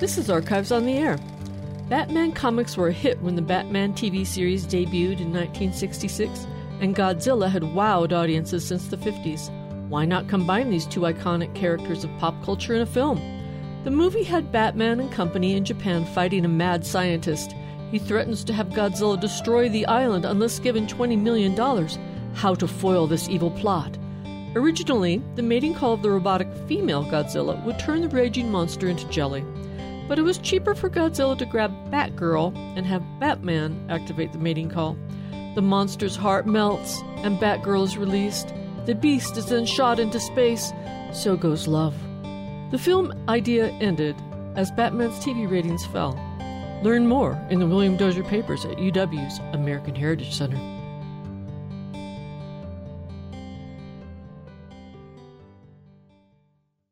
This is Archives on the Air. Batman comics were a hit when the Batman TV series debuted in 1966, and Godzilla had wowed audiences since the 50s. Why not combine these two iconic characters of pop culture in a film? The movie had Batman and company in Japan fighting a mad scientist. He threatens to have Godzilla destroy the island unless given $20 million. How to foil this evil plot? Originally, the mating call of the robotic female Godzilla would turn the raging monster into jelly. But it was cheaper for Godzilla to grab Batgirl and have Batman activate the mating call. The monster's heart melts, and Batgirl is released. The beast is then shot into space. So goes love. The film idea ended as Batman's TV ratings fell. Learn more in the William Dozier Papers at UW's American Heritage Center.